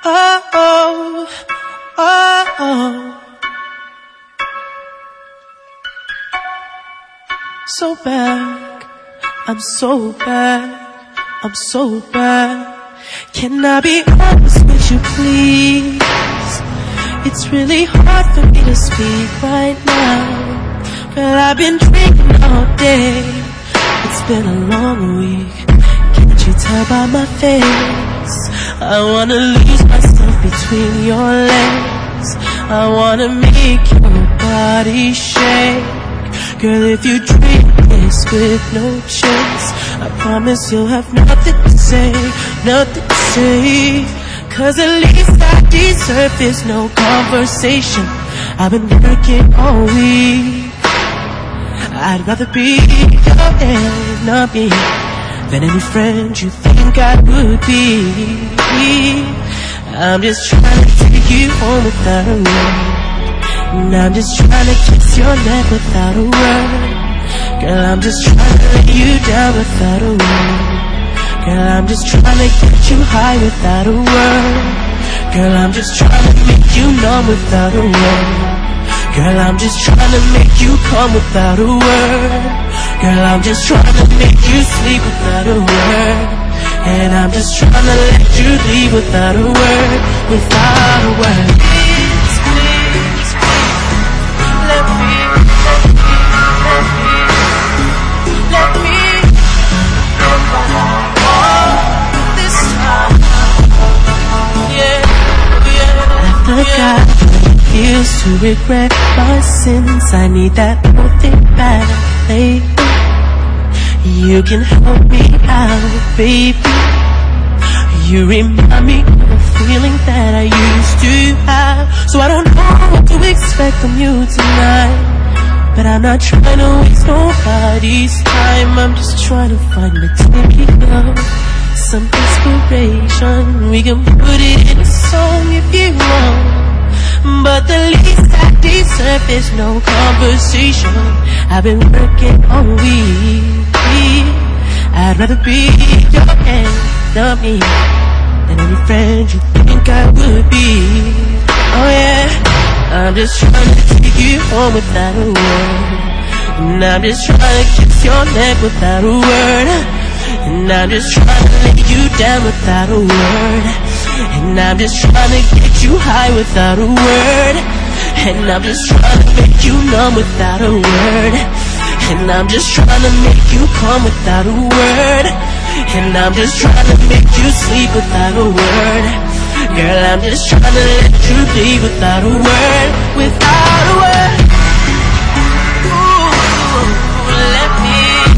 oh, oh, oh. So bad, I'm so bad, I'm so bad. Can I be honest with you, please? It's really hard for me to speak right now. Girl, I've been drinking all day. It's been a long week. Can't you tell by my face? I wanna lose myself between your legs. I wanna make your body shake. Girl, if you drink this with no chase, I promise you'll have nothing to say, nothing to say. Cause at least I deserve this, no conversation. I've been working all week. I'd rather be your enemy than any friend you think I would be. I'm just trying to take you home without a word. And I'm just trying to kiss your neck without a word. Girl, I'm just trying to lay you down without a word. Girl, I'm just trying to get you high without a word. Girl, I'm just trying to make you numb without a word. Girl, I'm just trying to make you come without a word. Girl, I'm just trying to make you sleep without a word. And I'm just trying to let you leave without a word, without a word. Please, please, please, let me this time. Yeah, yeah. I forgot what it feels to regret my sins. I need that whole thing back, baby. You can help me out, baby. You remind me of the feeling that I used to have. So I don't know what to expect from you tonight, but I'm not trying to waste nobody's time. I'm just trying to find material, some inspiration. We can put it in a song if you want, but the least I deserve is no conversation. I've been working all week. I'd rather be your enemy than any friend you think I would be. Oh yeah, I'm just trying to take you home without a word. And I'm just trying to kiss your neck without a word. And I'm just trying to lay you down without a word. And I'm just trying to get you high without a word. And I'm just trying to make you numb without a word. And I'm just trying to make you come without a word. And I'm just trying to make you sleep without a word. Girl, I'm just trying to let you leave without a word, without a word. Ooh, let me.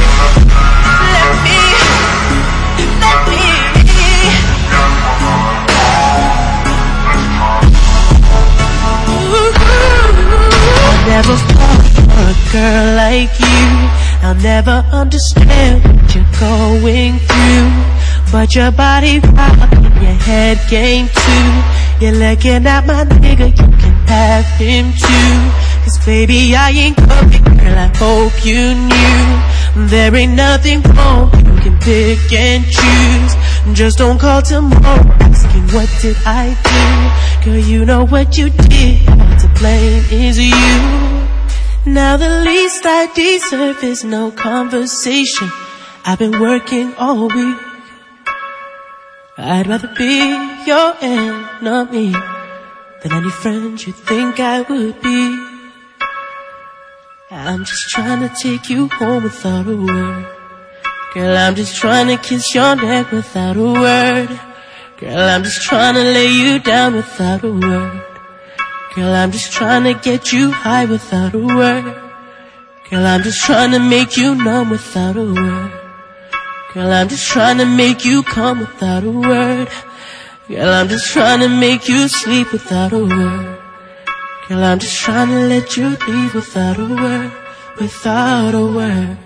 I'll never fall for a girl like you. I'll never understand what you're going through, but your body rock and your head game too. You're looking at my nigga, you can have him too. Cause baby, I ain't perfect, girl, I hope you knew. There ain't nothing wrong, you can pick and choose. Just don't call tomorrow asking what did I do. Girl, you know what you did, all to blame is you. Now the least I deserve is no conversation. I've been working all week. I'd rather be your enemy than any friend you think I would be. I'm just trying to take you home without a word. Girl, I'm just trying to kiss your neck without a word. Girl, I'm just trying to lay you down without a word. Girl, I'm just trying to get you high without a word. Girl, I'm just trying to make you numb without a word. Girl, I'm just trying to make you come without a word. Girl, I'm just trying to make you sleep without a word. Girl, I'm just trying to let you leave without a word, without a word.